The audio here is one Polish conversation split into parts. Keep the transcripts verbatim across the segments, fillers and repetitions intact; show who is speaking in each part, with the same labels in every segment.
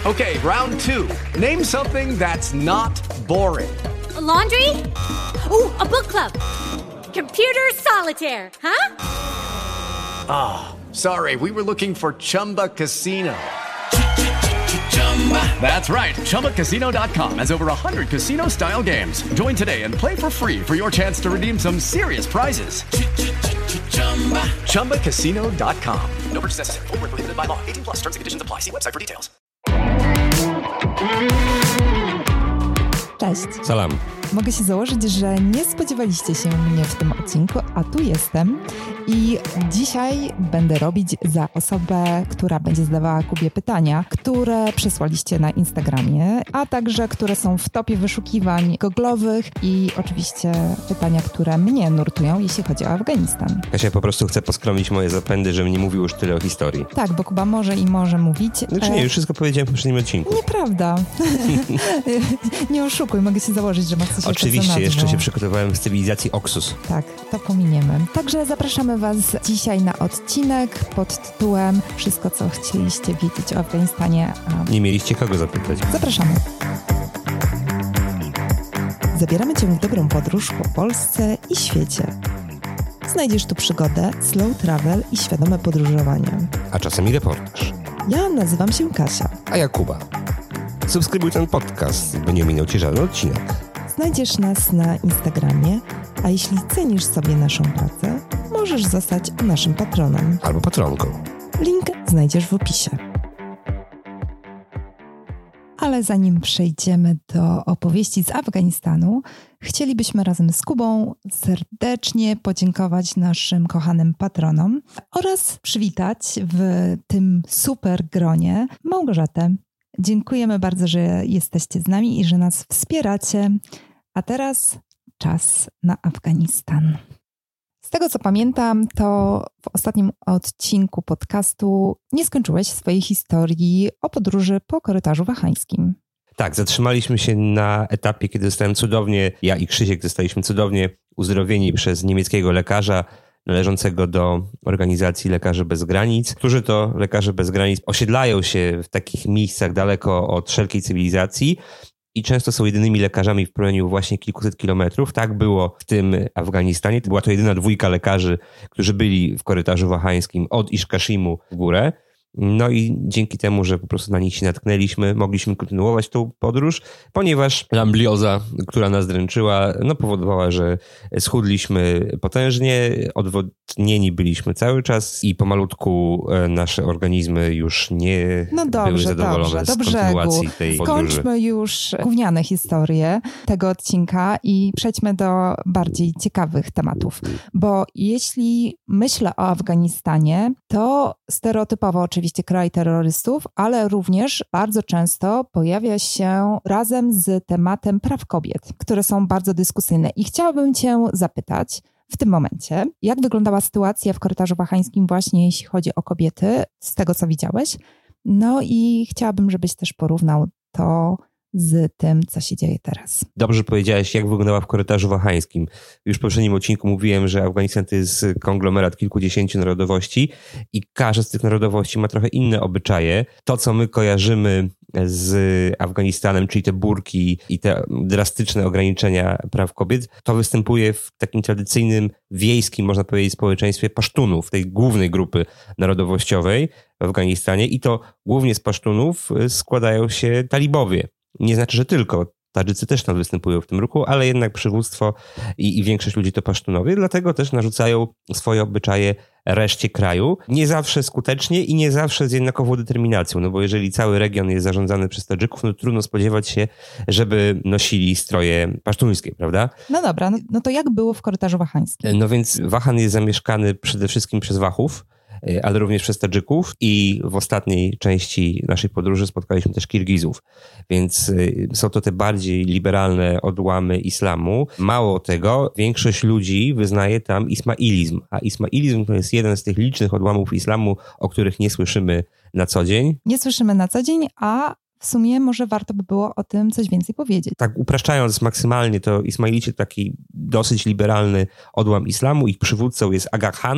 Speaker 1: Okay, round two. Name something that's not boring.
Speaker 2: A laundry? Ooh, a book club. Computer solitaire, huh?
Speaker 1: Ah, oh, sorry, we were looking for Chumba Casino. That's right. Chumba Casino dot com has over one hundred casino-style games. Join today and play for free for your chance to redeem some serious prizes. Chumba Casino dot com. No purchase necessary. Void where prohibited by law. eighteen plus. Terms and conditions apply. See website for details.
Speaker 3: Cześć.
Speaker 4: Salam.
Speaker 3: Mogę się założyć, że nie spodziewaliście się mnie w tym odcinku, a tu jestem i dzisiaj będę robić za osobę, która będzie zadawała Kubie pytania, które przesłaliście na Instagramie, a także które są w topie wyszukiwań googlowych i oczywiście pytania, które mnie nurtują, jeśli chodzi o Afganistan.
Speaker 4: Kasia po prostu chce poskromić moje zapędy, żebym nie mówił już tyle o historii.
Speaker 3: Tak, bo Kuba może i może mówić.
Speaker 4: Znaczy nie, już wszystko powiedziałem w poprzednim odcinku.
Speaker 3: Nieprawda. Nie oszukuj, mogę się założyć, że masz coś
Speaker 4: Oczywiście, jeszcze się przygotowałem w cywilizacji Oxus.
Speaker 3: Tak, to pominiemy. Także zapraszamy Was dzisiaj na odcinek pod tytułem Wszystko, co chcieliście wiedzieć o Afganistanie. A...
Speaker 4: Nie mieliście kogo zapytać.
Speaker 3: Zapraszamy. Zabieramy Cię w dobrą podróż po Polsce i świecie. Znajdziesz tu przygodę, slow travel i świadome podróżowanie.
Speaker 4: A czasem i reportaż.
Speaker 3: Ja nazywam się Kasia.
Speaker 4: A ja Kuba. Subskrybuj ten podcast, by nie minął Ci żaden odcinek.
Speaker 3: Znajdziesz nas na Instagramie, a jeśli cenisz sobie naszą pracę, możesz zostać naszym patronem.
Speaker 4: Albo patronką.
Speaker 3: Link znajdziesz w opisie. Ale zanim przejdziemy do opowieści z Afganistanu, chcielibyśmy razem z Kubą serdecznie podziękować naszym kochanym patronom oraz przywitać w tym super gronie Małgorzatę. Dziękujemy bardzo, że jesteście z nami i że nas wspieracie. A teraz czas na Afganistan. Z tego, co pamiętam, to w ostatnim odcinku podcastu nie skończyłeś swojej historii o podróży po korytarzu wahańskim.
Speaker 4: Tak, zatrzymaliśmy się na etapie, kiedy zostałem cudownie, ja i Krzysiek zostaliśmy cudownie uzdrowieni przez niemieckiego lekarza należącego do organizacji Lekarzy Bez Granic, którzy to Lekarze Bez Granic osiedlają się w takich miejscach daleko od wszelkiej cywilizacji i często są jedynymi lekarzami w promieniu właśnie kilkuset kilometrów. Tak było w tym Afganistanie. Była to jedyna dwójka lekarzy, którzy byli w korytarzu wahańskim od Iszkashimu w górę. No i dzięki temu, że po prostu na nich się natknęliśmy, mogliśmy kontynuować tą podróż, ponieważ lamblioza, która nas dręczyła, no powodowała, że schudliśmy potężnie, odwodnieni byliśmy cały czas i pomalutku nasze organizmy już nie
Speaker 3: no dobrze,
Speaker 4: były zadowolone
Speaker 3: dobrze,
Speaker 4: z kontynuacji tej podróży.
Speaker 3: Skończmy już gówniane historie tego odcinka i przejdźmy do bardziej ciekawych tematów, bo jeśli myślę o Afganistanie, to stereotypowo oczywiście Oczywiście kraj terrorystów, ale również bardzo często pojawia się razem z tematem praw kobiet, które są bardzo dyskusyjne. I chciałabym Cię zapytać w tym momencie, jak wyglądała sytuacja w korytarzu wahańskim właśnie jeśli chodzi o kobiety, z tego co widziałeś. No i chciałabym, żebyś też porównał to z tym, co się dzieje teraz.
Speaker 4: Dobrze powiedziałeś, jak wyglądała w korytarzu wahańskim. Już w poprzednim odcinku mówiłem, że Afganistan to jest konglomerat kilkudziesięciu narodowości i każda z tych narodowości ma trochę inne obyczaje. To, co my kojarzymy z Afganistanem, czyli te burki i te drastyczne ograniczenia praw kobiet, to występuje w takim tradycyjnym, wiejskim, można powiedzieć, społeczeństwie Pasztunów, tej głównej grupy narodowościowej w Afganistanie i to głównie z Pasztunów składają się talibowie. Nie znaczy, że tylko. Tadżycy też tam występują w tym ruchu, ale jednak przywództwo i, i większość ludzi to Pasztunowie, dlatego też narzucają swoje obyczaje reszcie kraju. Nie zawsze skutecznie i nie zawsze z jednakową determinacją, no bo jeżeli cały region jest zarządzany przez Tadżyków, no trudno spodziewać się, żeby nosili stroje pasztuńskie, prawda?
Speaker 3: No dobra, no, no to jak było w korytarzu wahańskim?
Speaker 4: No więc Wahan jest zamieszkany przede wszystkim przez Wachów, ale również przez Tadżyków i w ostatniej części naszej podróży spotkaliśmy też Kirgizów, więc są to te bardziej liberalne odłamy islamu. Mało tego, większość ludzi wyznaje tam ismailizm, a ismailizm to jest jeden z tych licznych odłamów islamu, o których nie słyszymy na co dzień.
Speaker 3: Nie słyszymy na co dzień, a w sumie może warto by było o tym coś więcej powiedzieć.
Speaker 4: Tak upraszczając maksymalnie, to Ismailici to taki dosyć liberalny odłam islamu. Ich przywódcą jest Aga Khan.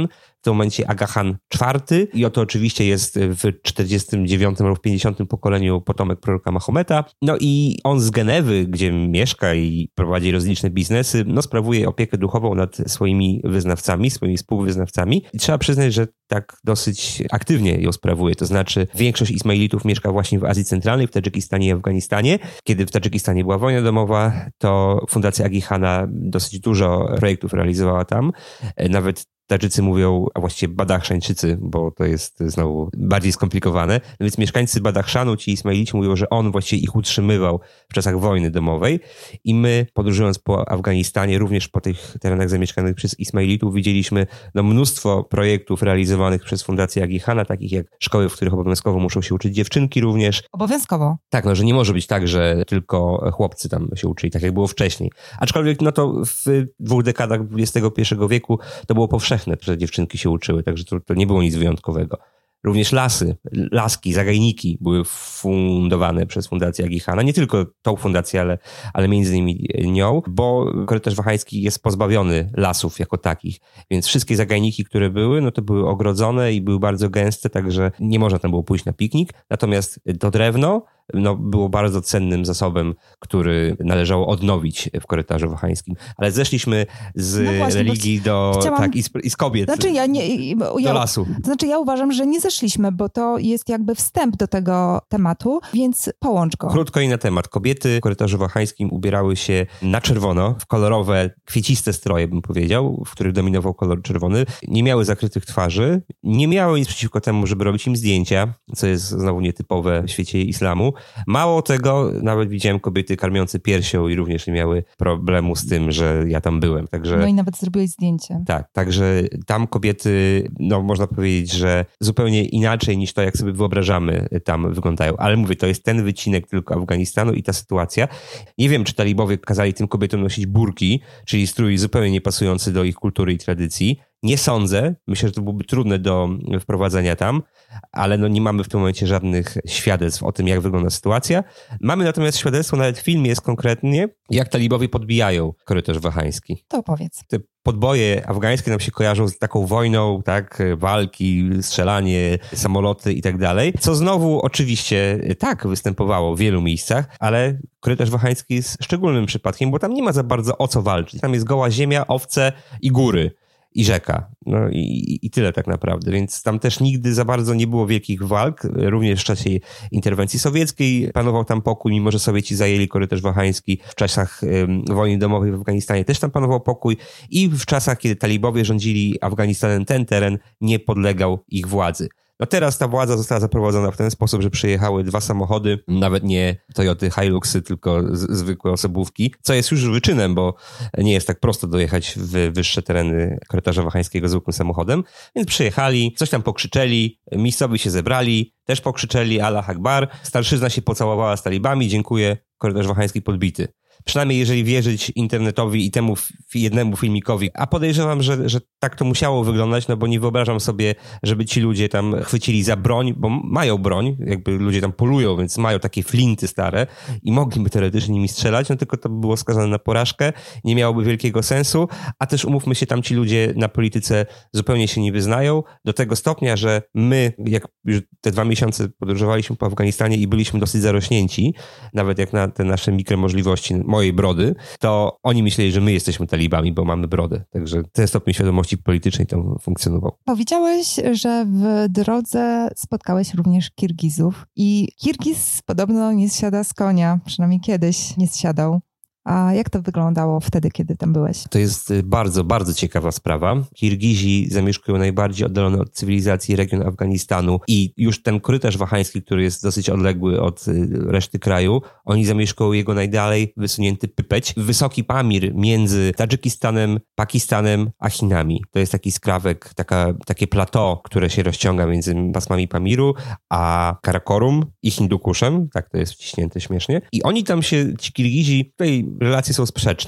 Speaker 4: w tym momencie Aga Khan czwarty i oto oczywiście jest w czterdziestym dziewiątym albo w pięćdziesiątym pokoleniu potomek proroka Mahometa. No i on z Genewy, gdzie mieszka i prowadzi rozliczne biznesy, no sprawuje opiekę duchową nad swoimi wyznawcami, swoimi współwyznawcami i trzeba przyznać, że tak dosyć aktywnie ją sprawuje. To znaczy większość Ismailitów mieszka właśnie w Azji Centralnej, w Tadżykistanie i Afganistanie. Kiedy w Tadżykistanie była wojna domowa, to Fundacja Agi Khana dosyć dużo projektów realizowała tam. Nawet Tadżycy mówią, a właściwie Badachszańczycy, bo to jest znowu bardziej skomplikowane. No więc mieszkańcy Badachszanu, ci Ismailici, mówią, że on właściwie ich utrzymywał w czasach wojny domowej i my, podróżując po Afganistanie, również po tych terenach zamieszkanych przez Ismailitów, widzieliśmy no, mnóstwo projektów realizowanych przez Fundację Agi Khana, takich jak szkoły, w których obowiązkowo muszą się uczyć dziewczynki również.
Speaker 3: Obowiązkowo.
Speaker 4: Tak, no, że nie może być tak, że tylko chłopcy tam się uczyli, tak jak było wcześniej. Aczkolwiek no to w dwóch dekadach dwudziestego pierwszego wieku to było powszechne, że dziewczynki się uczyły, także to, to nie było nic wyjątkowego. Również lasy, laski, zagajniki były fundowane przez Fundację Agi Khana. Nie tylko tą fundację, ale, ale między innymi nią, bo korytarz wahański jest pozbawiony lasów jako takich. Więc wszystkie zagajniki, które były, no to były ogrodzone i były bardzo gęste, także nie można tam było pójść na piknik. Natomiast to drewno no, było bardzo cennym zasobem, który należało odnowić w korytarzu wahańskim. Ale zeszliśmy z no właśnie, religii do, chciałam... tak, i z, i z kobiet
Speaker 3: znaczy ja nie, ja,
Speaker 4: do lasu.
Speaker 3: To znaczy ja uważam, że nie zeszliśmy, bo to jest jakby wstęp do tego tematu, więc połącz go.
Speaker 4: Krótko i na temat. Kobiety w korytarzu wahańskim ubierały się na czerwono, w kolorowe, kwieciste stroje, bym powiedział, w których dominował kolor czerwony. Nie miały zakrytych twarzy, nie miały nic przeciwko temu, żeby robić im zdjęcia, co jest znowu nietypowe w świecie islamu. Mało tego, nawet widziałem kobiety karmiące piersią i również nie miały problemu z tym, że ja tam byłem. Także,
Speaker 3: no i nawet zrobiłeś zdjęcie.
Speaker 4: Tak, także tam kobiety, no można powiedzieć, że zupełnie inaczej niż to, jak sobie wyobrażamy, tam wyglądają. Ale mówię, to jest ten wycinek tylko Afganistanu i ta sytuacja. Nie wiem, czy talibowie kazali tym kobietom nosić burki, czyli strój zupełnie niepasujący do ich kultury i tradycji. Nie sądzę. Myślę, że to byłoby trudne do wprowadzenia tam, ale no nie mamy w tym momencie żadnych świadectw o tym, jak wygląda sytuacja. Mamy natomiast świadectwo, nawet w filmie jest konkretnie, jak talibowie podbijają korytarz wahański.
Speaker 3: To opowiedz.
Speaker 4: Te podboje afgańskie nam się kojarzą z taką wojną, tak, walki, strzelanie, samoloty i tak dalej, co znowu oczywiście tak występowało w wielu miejscach, ale korytarz wahański jest szczególnym przypadkiem, bo tam nie ma za bardzo o co walczyć. Tam jest goła ziemia, owce i góry. I rzeka. No i, i tyle tak naprawdę. Więc tam też nigdy za bardzo nie było wielkich walk. Również w czasie interwencji sowieckiej panował tam pokój, mimo że Sowieci zajęli korytarz wahański. W czasach um, wojny domowej w Afganistanie też tam panował pokój. I w czasach, kiedy talibowie rządzili Afganistanem, ten teren nie podlegał ich władzy. No teraz ta władza została zaprowadzona w ten sposób, że przyjechały dwa samochody, nawet nie Toyoty Hiluxy, tylko z, zwykłe osobówki, co jest już wyczynem, bo nie jest tak prosto dojechać w wyższe tereny korytarza wahańskiego zwykłym samochodem. Więc przyjechali, coś tam pokrzyczeli, miejscowi się zebrali, też pokrzyczeli Allah Akbar, starszyzna się pocałowała z talibami, dziękuję, korytarz wahański podbity. Przynajmniej jeżeli wierzyć internetowi i temu jednemu filmikowi. A podejrzewam, że, że tak to musiało wyglądać, no bo nie wyobrażam sobie, żeby ci ludzie tam chwycili za broń, bo mają broń, jakby ludzie tam polują, więc mają takie flinty stare i mogliby teoretycznie nimi strzelać, no tylko to by było skazane na porażkę, nie miałoby wielkiego sensu, a też umówmy się, tam ci ludzie na polityce zupełnie się nie wyznają, do tego stopnia, że my, jak już te dwa miesiące podróżowaliśmy po Afganistanie i byliśmy dosyć zarośnięci, nawet jak na te nasze mikromożliwości mojej brody, to oni myśleli, że my jesteśmy talibami, bo mamy brodę. Także ten stopień świadomości politycznej tam funkcjonował.
Speaker 3: Powiedziałeś, że w drodze spotkałeś również Kirgizów i Kirgiz podobno nie zsiada z konia, przynajmniej kiedyś nie zsiadał. A jak to wyglądało wtedy, kiedy tam byłeś?
Speaker 4: To jest bardzo, bardzo ciekawa sprawa. Kirgizi zamieszkują najbardziej oddalony od cywilizacji region Afganistanu i już ten korytarz wahański, który jest dosyć odległy od reszty kraju, oni zamieszkują jego najdalej wysunięty Pypeć, wysoki Pamir między Tadżykistanem, Pakistanem a Chinami. To jest taki skrawek, taka, takie plateau, które się rozciąga między pasmami Pamiru a Karakorum i Hindukuszem. Tak to jest wciśnięte śmiesznie. I oni tam się, ci Kirgizi, tutaj relacje są sprzeczne.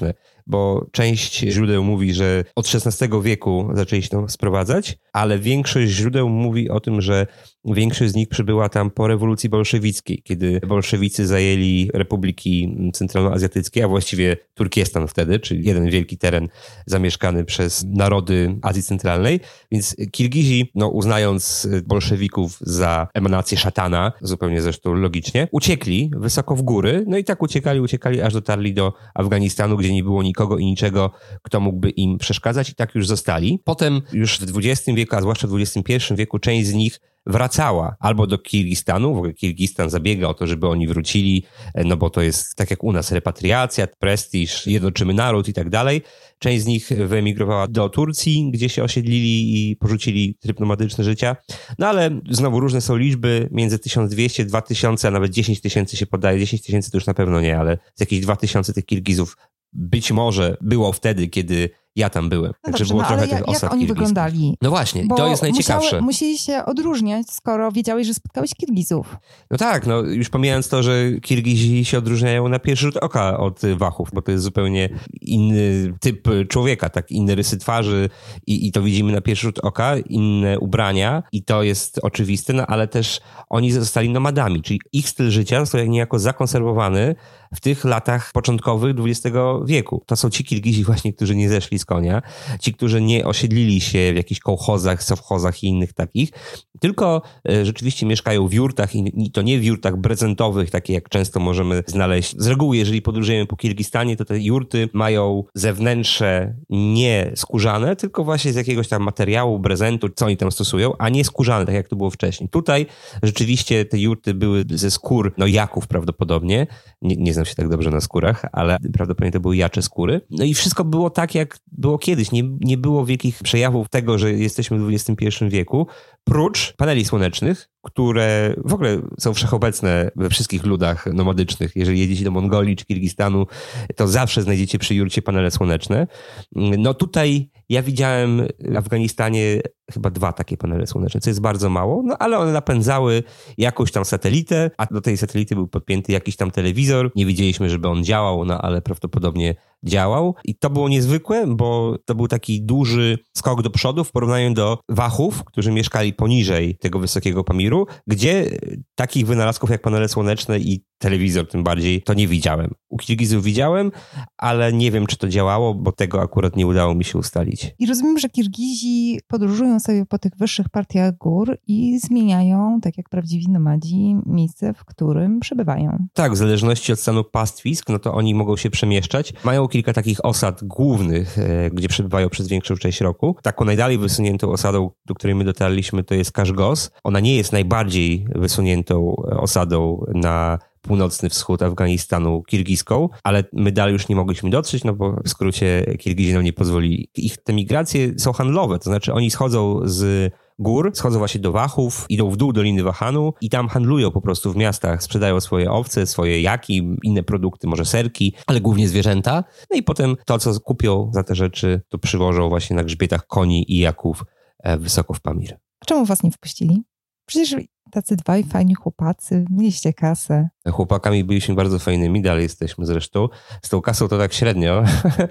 Speaker 4: bo część źródeł mówi, że od szesnastego wieku zaczęli się tam sprowadzać, ale większość źródeł mówi o tym, że większość z nich przybyła tam po rewolucji bolszewickiej, kiedy bolszewicy zajęli republiki centralnoazjatyckie, a właściwie Turkestan wtedy, czyli jeden wielki teren zamieszkany przez narody Azji Centralnej. Więc Kirgizi, no uznając bolszewików za emanację szatana, zupełnie zresztą logicznie, uciekli wysoko w góry, no i tak uciekali, uciekali, aż dotarli do Afganistanu, gdzie nie było nikogo i niczego, kto mógłby im przeszkadzać i tak już zostali. Potem już w dwudziestym wieku, a zwłaszcza w dwudziestym pierwszym wieku, część z nich wracała albo do Kirgistanu, w ogóle Kirgistan zabiega o to, żeby oni wrócili, no bo to jest tak jak u nas repatriacja, prestiż, jednoczymy naród i tak dalej. Część z nich wyemigrowała do Turcji, gdzie się osiedlili i porzucili tryb nomadyczny życia. No ale znowu różne są liczby, między tysiąc dwieście, dwa tysiące, a nawet dziesięć tysięcy się podaje. dziesięć tysięcy to już na pewno nie, ale z jakieś dwa tysiące tych Kirgizów być może było wtedy, kiedy ja tam byłem.
Speaker 3: No
Speaker 4: Także
Speaker 3: dobrze,
Speaker 4: było
Speaker 3: no,
Speaker 4: trochę
Speaker 3: ale
Speaker 4: tych
Speaker 3: jak,
Speaker 4: osad
Speaker 3: jak oni
Speaker 4: kirgiskich.
Speaker 3: wyglądali?
Speaker 4: No właśnie,
Speaker 3: Bo
Speaker 4: to jest najciekawsze.
Speaker 3: Musiały, musieli się odróżniać, skoro wiedziałeś, że spotkałeś Kirgizów.
Speaker 4: No tak, no już pomijając to, że Kirgizi się odróżniają na pierwszy rzut oka od Wachów, bo to jest zupełnie inny typ człowieka, tak, inne rysy twarzy i, i to widzimy na pierwszy rzut oka, inne ubrania i to jest oczywiste, no ale też oni zostali nomadami, czyli ich styl życia został niejako zakonserwowany w tych latach początkowych dwudziestego wieku. To są ci Kirgizi właśnie, którzy nie zeszli z konia, ci, którzy nie osiedlili się w jakichś kołchozach, sowchozach i innych takich, tylko e, rzeczywiście mieszkają w jurtach i, i to nie w jurtach prezentowych, takie jak często możemy znaleźć. Z reguły, jeżeli podróżujemy po Kirgistanie, to te jurty mają zewnętrzne nie skórzane, tylko właśnie z jakiegoś tam materiału, prezentu, co oni tam stosują, a nie skórzane, tak jak to było wcześniej. Tutaj rzeczywiście te jurty były ze skór, no jaków prawdopodobnie, nie, nie znam się tak dobrze na skórach, ale prawdopodobnie to były jacze skóry. No i wszystko było tak, jak było kiedyś. Nie, nie było wielkich przejawów tego, że jesteśmy w dwudziestym pierwszym wieku, prócz paneli słonecznych, które w ogóle są wszechobecne we wszystkich ludach nomadycznych. Jeżeli jedziecie do Mongolii czy Kirgistanu, to zawsze znajdziecie przy jurcie panele słoneczne. No tutaj ja widziałem w Afganistanie chyba dwa takie panele słoneczne, co jest bardzo mało, no ale one napędzały jakąś tam satelitę, a do tej satelity był podpięty jakiś tam telewizor. Nie widzieliśmy, żeby on działał, no ale prawdopodobnie działał. I to było niezwykłe, bo to był taki duży skok do przodu w porównaniu do Wachów, którzy mieszkali poniżej tego wysokiego Pamiru, gdzie takich wynalazków jak panele słoneczne i telewizor tym bardziej, to nie widziałem. U Kirgizów widziałem, ale nie wiem, czy to działało, bo tego akurat nie udało mi się ustalić.
Speaker 3: I rozumiem, że Kirgizi podróżują sobie po tych wyższych partiach gór i zmieniają, tak jak prawdziwi nomadzi, miejsce, w którym przebywają.
Speaker 4: Tak, w zależności od stanu pastwisk, no to oni mogą się przemieszczać. Mają kilka takich osad głównych, e, gdzie przebywają przez większą część roku. Taką najdalej wysuniętą osadą, do której my dotarliśmy, to jest Kashgos. Ona nie jest najbardziej wysuniętą osadą na północny wschód Afganistanu kirgiską, ale my dalej już nie mogliśmy dotrzeć, no bo w skrócie Kirgizi nam nie pozwolili. Ich te migracje są handlowe, to znaczy oni schodzą z gór, schodzą właśnie do Wachów, idą w dół Doliny Wahanu i tam handlują po prostu w miastach, sprzedają swoje owce, swoje jaki, inne produkty, może serki, ale głównie zwierzęta. No i potem to, co kupią za te rzeczy, to przywożą właśnie na grzbietach koni i jaków wysoko w Pamir.
Speaker 3: A czemu was nie wpuścili? Przecież tacy dwaj fajni chłopacy, mieliście kasę.
Speaker 4: Chłopakami byliśmy bardzo fajnymi, dalej jesteśmy zresztą. Z tą kasą to tak średnio,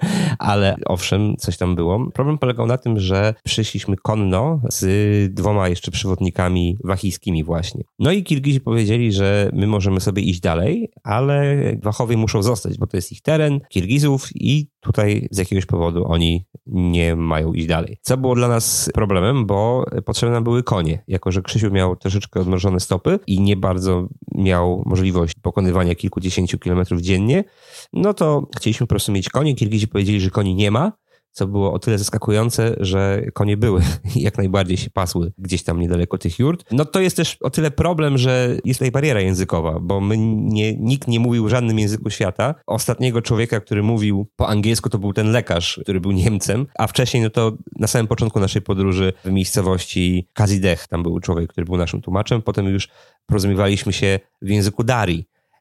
Speaker 4: ale owszem, coś tam było. Problem polegał na tym, że przyszliśmy konno z dwoma jeszcze przewodnikami wachijskimi właśnie. No i Kirgizi powiedzieli, że my możemy sobie iść dalej, ale Wachowie muszą zostać, bo to jest ich teren, Kirgizów i tutaj z jakiegoś powodu oni nie mają iść dalej. Co było dla nas problemem, bo potrzebne nam były konie. Jako że Krzysiu miał troszeczkę odmrożone stopy i nie bardzo miał możliwość pokonywania kilkudziesięciu kilometrów dziennie, no to chcieliśmy po prostu mieć konie. Kirgizi powiedzieli, że koni nie ma, co było o tyle zaskakujące, że konie były i jak najbardziej się pasły gdzieś tam niedaleko tych jurt. No to jest też o tyle problem, że jest tutaj bariera językowa, bo my nie, nikt nie mówił w żadnym języku świata. Ostatniego człowieka, który mówił po angielsku, to był ten lekarz, który był Niemcem, a wcześniej, no to na samym początku naszej podróży w miejscowości Kazideh, tam był człowiek, który był naszym tłumaczem, potem już porozumiewaliśmy się w języku Dari.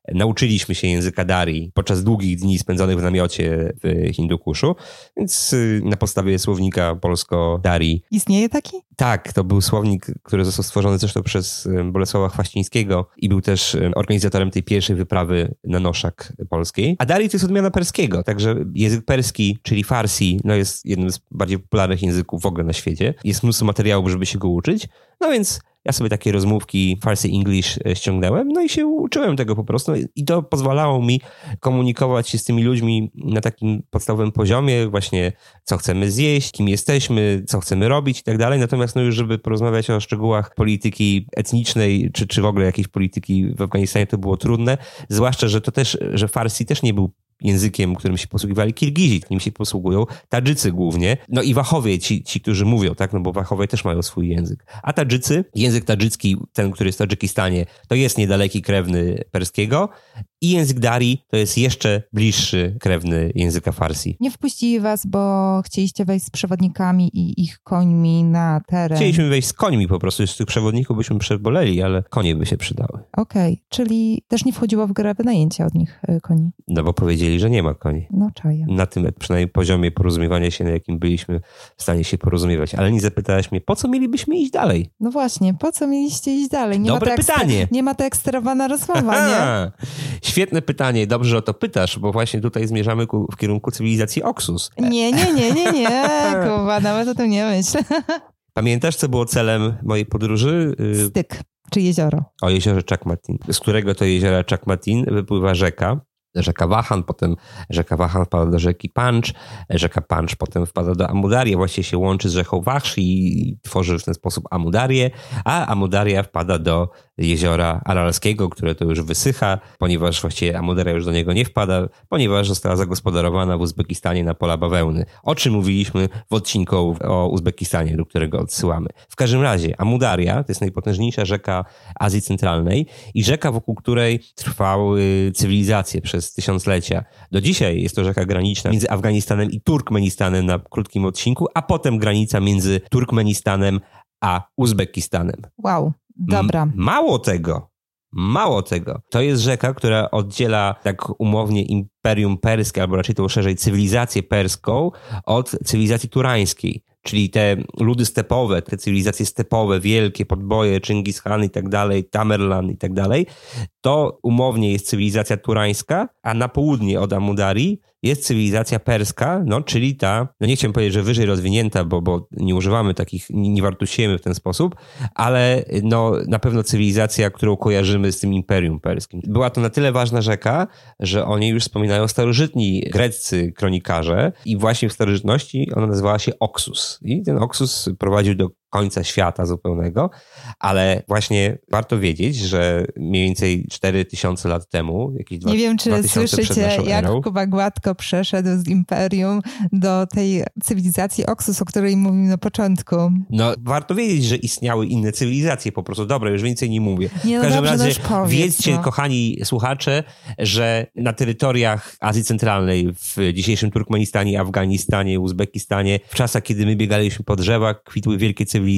Speaker 4: nauczyliśmy się języka Dari podczas długich dni spędzonych w namiocie w Hindukuszu, więc na podstawie słownika polsko-Dari.
Speaker 3: Istnieje taki?
Speaker 4: Tak, to był słownik, który został stworzony zresztą przez Bolesława Chwaścińskiego i był też organizatorem tej pierwszej wyprawy na Noszak polskiej. A Dari to jest odmiana perskiego, także język perski, czyli farsi, no jest jednym z bardziej popularnych języków w ogóle na świecie. Jest mnóstwo materiałów, żeby się go uczyć, no więc ja sobie takie rozmówki Farsi English ściągnąłem, no i się uczyłem tego po prostu i to pozwalało mi komunikować się z tymi ludźmi na takim podstawowym poziomie, właśnie co chcemy zjeść, kim jesteśmy, co chcemy robić i tak dalej. Natomiast no już, żeby porozmawiać o szczegółach polityki etnicznej, czy, czy w ogóle jakiejś polityki w Afganistanie, to było trudne, zwłaszcza, że to też, że Farsi też nie był językiem, którym się posługiwali Kirgizi, nim się posługują Tadżycy głównie, no i Wachowie, ci, ci, którzy mówią, tak, no bo Wachowie też mają swój język. A Tadżycy, język tadżycki, ten, który jest w Tadżykistanie, to jest niedaleki krewny perskiego i język Dari to jest jeszcze bliższy krewny języka Farsi.
Speaker 3: Nie wpuścili was, bo chcieliście wejść z przewodnikami i ich końmi na teren.
Speaker 4: Chcieliśmy wejść z końmi po prostu, z tych przewodników byśmy przeboleli, ale konie by się przydały.
Speaker 3: Okej, okay. Czyli też nie wchodziło w grę wynajęcie od nich koni?
Speaker 4: No bo powiedzieli, że nie ma koni.
Speaker 3: No czaję.
Speaker 4: Na tym przynajmniej poziomie porozumiewania się, na jakim byliśmy w stanie się porozumiewać. Ale nie zapytałaś mnie, po co mielibyśmy iść dalej?
Speaker 3: No właśnie, po co mieliście iść dalej? Nie
Speaker 4: Dobre
Speaker 3: ma
Speaker 4: pytanie.
Speaker 3: Ekstra, nie ma tak sterowana rozmowa, nie?
Speaker 4: Świetne pytanie, dobrze, że o to pytasz, bo właśnie tutaj zmierzamy ku, w kierunku cywilizacji Oksus.
Speaker 3: Nie, nie, nie, nie, nie, Kuba, nawet o tym nie myśl.
Speaker 4: Pamiętasz, co było celem mojej podróży?
Speaker 3: Styk, czy jezioro.
Speaker 4: O jeziorze Chakmatin, z którego to jeziora Chakmatin wypływa rzeka. Rzeka Vahan, potem rzeka Vahan wpada do rzeki Pancz, rzeka Pancz potem wpada do Amudarii, właściwie się łączy z rzeką Vachsz i tworzy w ten sposób Amudarię, a Amudaria wpada do jeziora Aralskiego, które to już wysycha, ponieważ właściwie Amudaria już do niego nie wpada, ponieważ została zagospodarowana w Uzbekistanie na pola bawełny, o czym mówiliśmy w odcinku o Uzbekistanie, do którego odsyłamy. W każdym razie Amudaria to jest najpotężniejsza rzeka Azji Centralnej i rzeka, wokół której trwały cywilizacje przez tysiąclecia. Do dzisiaj jest to rzeka graniczna między Afganistanem i Turkmenistanem na krótkim odcinku, a potem granica między Turkmenistanem a Uzbekistanem.
Speaker 3: Wow, dobra.
Speaker 4: M- mało tego, mało tego. To jest rzeka, która oddziela tak umownie Imperium Perskie, albo raczej to szerzej cywilizację perską od cywilizacji turańskiej. Czyli te ludy stepowe, te cywilizacje stepowe, wielkie podboje, Chingis Khan i tak dalej, Tamerlan i tak dalej, to umownie jest cywilizacja turańska, a na południe od Amudarii jest cywilizacja perska, no czyli ta, no nie chciałem powiedzieć, że wyżej rozwinięta, bo, bo nie używamy takich, nie, nie wartościujemy w ten sposób, ale no na pewno cywilizacja, którą kojarzymy z tym Imperium Perskim. Była to na tyle ważna rzeka, że o niej już wspominają starożytni greccy kronikarze i właśnie w starożytności ona nazywała się Oksus. I ten Oksus prowadził do końca świata zupełnego, ale właśnie warto wiedzieć, że mniej więcej cztery tysiące lat temu, jakieś dwa,
Speaker 3: nie wiem, czy słyszycie, jak
Speaker 4: erą,
Speaker 3: Kuba gładko przeszedł z Imperium do tej cywilizacji Oksus, o której mówimy na początku.
Speaker 4: No, warto wiedzieć, że istniały inne cywilizacje po prostu. Dobra, już więcej nie mówię.
Speaker 3: Nie, no
Speaker 4: w każdym
Speaker 3: dobrze,
Speaker 4: razie
Speaker 3: no powiedz,
Speaker 4: wiedzcie,
Speaker 3: no.
Speaker 4: kochani słuchacze, że na terytoriach Azji Centralnej, w dzisiejszym Turkmenistanie, Afganistanie, Uzbekistanie, w czasach, kiedy my biegaliśmy po drzewach, kwitły wielkie cywilizacje.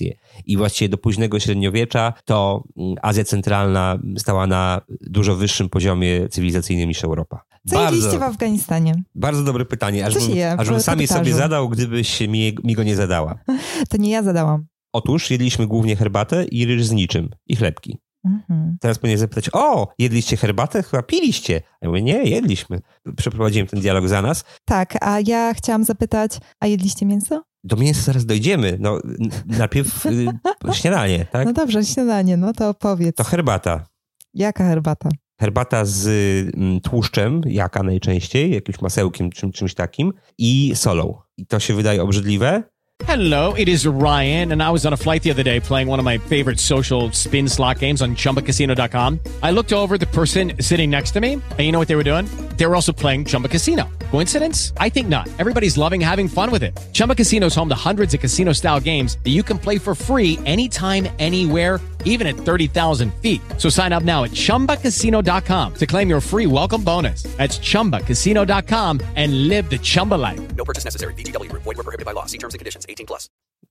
Speaker 4: I właściwie do późnego średniowiecza to Azja Centralna stała na dużo wyższym poziomie cywilizacyjnym niż Europa.
Speaker 3: Co bardzo, jedliście w Afganistanie?
Speaker 4: Bardzo dobre pytanie. Aż
Speaker 3: Co
Speaker 4: bym,
Speaker 3: je,
Speaker 4: aż bym sam je sobie zadał, gdybyś mi, mi go nie zadała.
Speaker 3: To nie ja zadałam.
Speaker 4: Otóż jedliśmy głównie herbatę i ryż z niczym. I chlebki. Mhm. Teraz powinien zapytać, o, jedliście herbatę? Chyba piliście. Ja mówię, nie, jedliśmy. Przeprowadziłem ten dialog za nas.
Speaker 3: Tak, a ja chciałam zapytać, a jedliście mięso?
Speaker 4: Do mięsa zaraz dojdziemy. No, najpierw y, śniadanie, tak?
Speaker 3: No dobrze, śniadanie, no to opowiedz.
Speaker 4: To herbata.
Speaker 3: Jaka herbata?
Speaker 4: Herbata z y, tłuszczem, jaka najczęściej, jakimś masełkiem, czym, czymś takim i solą. I to się wydaje obrzydliwe.
Speaker 5: Hello, it is Ryan, and I was on a flight the other day playing one of my favorite social spin slot games on Chumba Casino dot com. I looked over at the person sitting next to me, and you know what they were doing? They were also playing Chumba Casino. Coincidence? I think not. Everybody's loving having fun with it. Chumba Casino is home to hundreds of casino-style games that you can play for free anytime, anywhere, even at thirty thousand feet. So sign up now at Chumba Casino dot com to claim your free welcome bonus. That's Chumba Casino dot com and live the Chumba life.
Speaker 6: No purchase necessary. V G W. Void where prohibited by law. See terms and conditions. eighteen plus.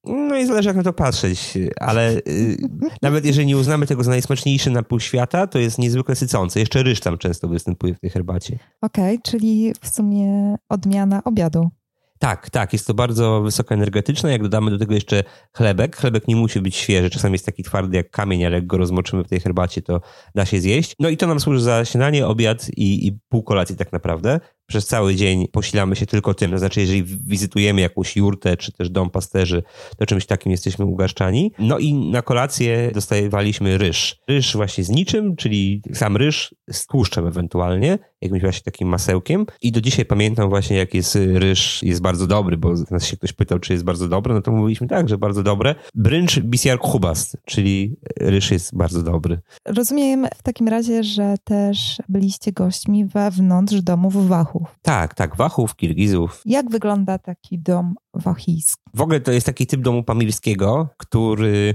Speaker 4: No i zależy jak na to patrzeć, ale y, nawet jeżeli nie uznamy tego za najsmaczniejszy napój świata, to jest niezwykle sycący. Jeszcze ryż tam często występuje w tej herbacie.
Speaker 3: Okej, okay, czyli w sumie odmiana obiadu.
Speaker 4: Tak, tak, jest to bardzo wysoko energetyczne. Jak dodamy do tego jeszcze chlebek, chlebek nie musi być świeży, czasami jest taki twardy jak kamień, ale jak go rozmoczymy w tej herbacie, to da się zjeść. No i to nam służy za śniadanie, obiad i, i pół kolacji tak naprawdę. Przez cały dzień posilamy się tylko tym, to znaczy jeżeli wizytujemy jakąś jurtę czy też dom pasterzy, to czymś takim jesteśmy ugaszczani. No i na kolację dostawaliśmy ryż. Ryż właśnie z niczym, czyli sam ryż z tłuszczem ewentualnie, jakimś właśnie takim masełkiem. I do dzisiaj pamiętam właśnie jak jest ryż, jest bardzo dobry, bo nas się ktoś pytał, czy jest bardzo dobry, no to mówiliśmy tak, że bardzo dobre. Brynch bisiar khubast, czyli ryż jest bardzo dobry.
Speaker 3: Rozumiem w takim razie, że też byliście gośćmi wewnątrz domów Wachów.
Speaker 4: Tak, tak, Wachów, Kirgizów.
Speaker 3: Jak wygląda taki dom wachijski?
Speaker 4: W ogóle to jest taki typ domu pamirskiego, który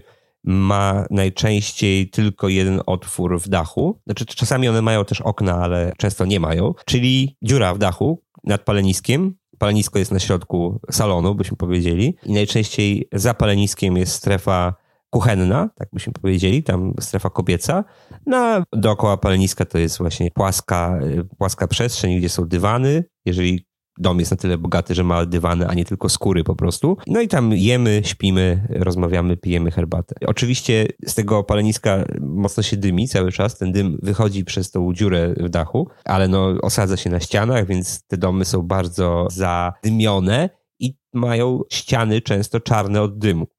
Speaker 4: ma najczęściej tylko jeden otwór w dachu. Znaczy czasami one mają też okna, ale często nie mają. Czyli dziura w dachu nad paleniskiem. Palenisko jest na środku salonu, byśmy powiedzieli. I najczęściej za paleniskiem jest strefa kuchenna, tak byśmy powiedzieli, tam strefa kobieca. No, dookoła paleniska to jest właśnie płaska, płaska przestrzeń, gdzie są dywany. Jeżeli dom jest na tyle bogaty, że ma dywany, a nie tylko skóry po prostu. No i tam jemy, śpimy, rozmawiamy, pijemy herbatę. Oczywiście z tego paleniska mocno się dymi cały czas. Ten dym wychodzi przez tą dziurę w dachu, ale no osadza się na ścianach, więc te domy są bardzo zadymione i mają ściany często czarne od dymu.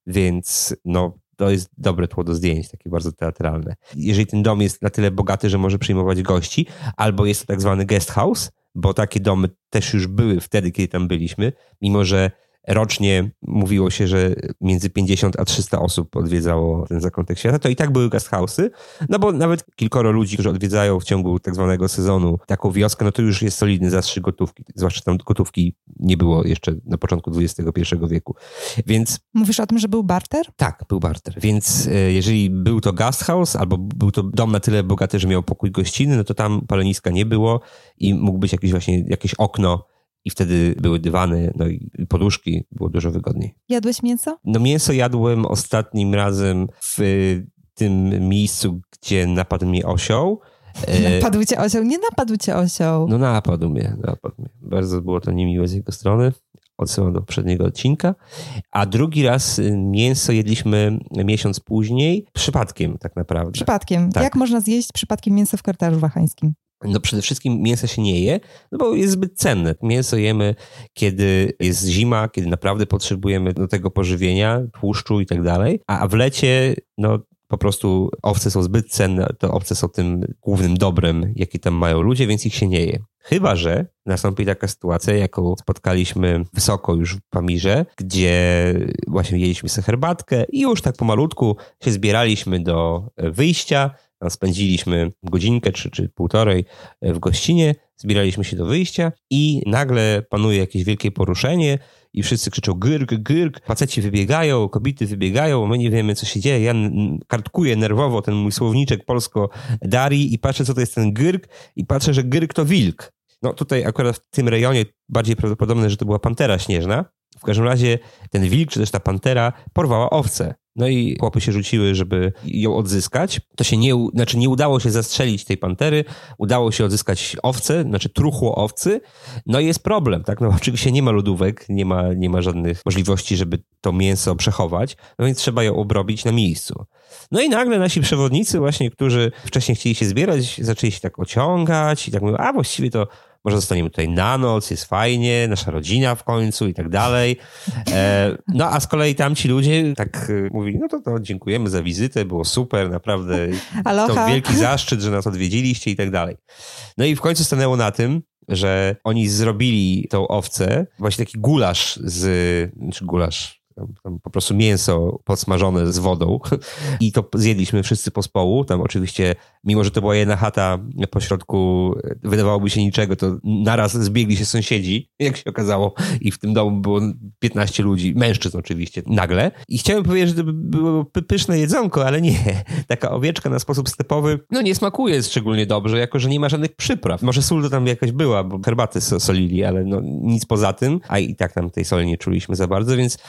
Speaker 4: Więc no, to jest dobre tło do zdjęć, takie bardzo teatralne. Jeżeli ten dom jest na tyle bogaty, że może przyjmować gości, albo jest to tak zwany guest house, bo takie domy też już były wtedy, kiedy tam byliśmy, mimo że rocznie mówiło się, że między pięćdziesiąt a trzysta osób odwiedzało ten zakątek świata, to i tak były guest house'y, no bo nawet kilkoro ludzi, którzy odwiedzają w ciągu tak zwanego sezonu taką wioskę, no to już jest solidny zastrzyk gotówki, zwłaszcza tam gotówki nie było jeszcze na początku dwudziestego pierwszego wieku. Więc...
Speaker 3: Mówisz o tym, że był barter?
Speaker 4: Tak, był barter. Więc jeżeli był to guest house albo był to dom na tyle bogaty, że miał pokój gościnny, no to tam paleniska nie było i mógł być jakieś właśnie jakieś okno i wtedy były dywany, no i poduszki, było dużo wygodniej.
Speaker 3: Jadłeś mięso?
Speaker 4: No mięso jadłem ostatnim razem w tym miejscu, gdzie napadł mnie osioł.
Speaker 3: Napadł cię osioł? Nie napadł cię osioł.
Speaker 4: No napadł mnie, napadł mnie. Bardzo było to niemiłe z jego strony. Odsyłam do poprzedniego odcinka. A drugi raz mięso jedliśmy miesiąc później, przypadkiem tak naprawdę.
Speaker 3: Przypadkiem. Tak. Jak można zjeść przypadkiem mięso w korytarzu wahańskim?
Speaker 4: No przede wszystkim mięsa się nie je, no bo jest zbyt cenne. Mięso jemy, kiedy jest zima, kiedy naprawdę potrzebujemy do tego pożywienia, tłuszczu i tak dalej. A w lecie, no po prostu owce są zbyt cenne, to owce są tym głównym dobrem, jakie tam mają ludzie, więc ich się nie je. Chyba że nastąpi taka sytuacja, jaką spotkaliśmy wysoko już w Pamirze, gdzie właśnie jedliśmy sobie herbatkę i już tak pomalutku się zbieraliśmy do wyjścia. Spędziliśmy godzinkę czy, czy półtorej w gościnie, zbieraliśmy się do wyjścia i nagle panuje jakieś wielkie poruszenie i wszyscy krzyczą gyrk, gyrk, faceci wybiegają, kobiety wybiegają, my nie wiemy co się dzieje. Ja kartkuję nerwowo ten mój słowniczek polsko-dari i patrzę co to jest ten gyrk i patrzę, że gyrk to wilk. No tutaj akurat w tym rejonie bardziej prawdopodobne, że to była pantera śnieżna. W każdym razie ten wilk, czy też ta pantera porwała owcę. No i chłopy się rzuciły, żeby ją odzyskać. To się nie, znaczy nie udało się zastrzelić tej pantery, udało się odzyskać owcę, znaczy truchło owcy. No i jest problem, tak? No oczywiście nie ma lodówek, nie ma, nie ma żadnych możliwości, żeby to mięso przechować, no więc trzeba ją obrobić na miejscu. No i nagle nasi przewodnicy właśnie, którzy wcześniej chcieli się zbierać, zaczęli się tak ociągać i tak mówią, a właściwie to może zostaniemy tutaj na noc, jest fajnie, nasza rodzina w końcu i tak dalej. E, no a z kolei tamci ludzie tak e, mówili, no to, to dziękujemy za wizytę, było super, naprawdę
Speaker 3: Aloha.
Speaker 4: To wielki zaszczyt, że nas odwiedziliście i tak dalej. No i w końcu stanęło na tym, że oni zrobili tą owcę, właśnie taki gulasz z, czy gulasz, Tam, tam po prostu mięso podsmażone z wodą i to zjedliśmy wszyscy pospołu. Tam oczywiście, mimo że to była jedna chata pośrodku, wydawałoby się niczego, to naraz zbiegli się sąsiedzi, jak się okazało, i w tym domu było piętnaście ludzi, mężczyzn oczywiście, nagle. I chciałem powiedzieć, że to było pyszne jedzonko, ale nie. Taka owieczka na sposób stepowy, no nie smakuje szczególnie dobrze, jako że nie ma żadnych przypraw. Może sól to tam jakaś była, bo herbaty solili, ale no nic poza tym, a i tak tam tej soli nie czuliśmy za bardzo, więc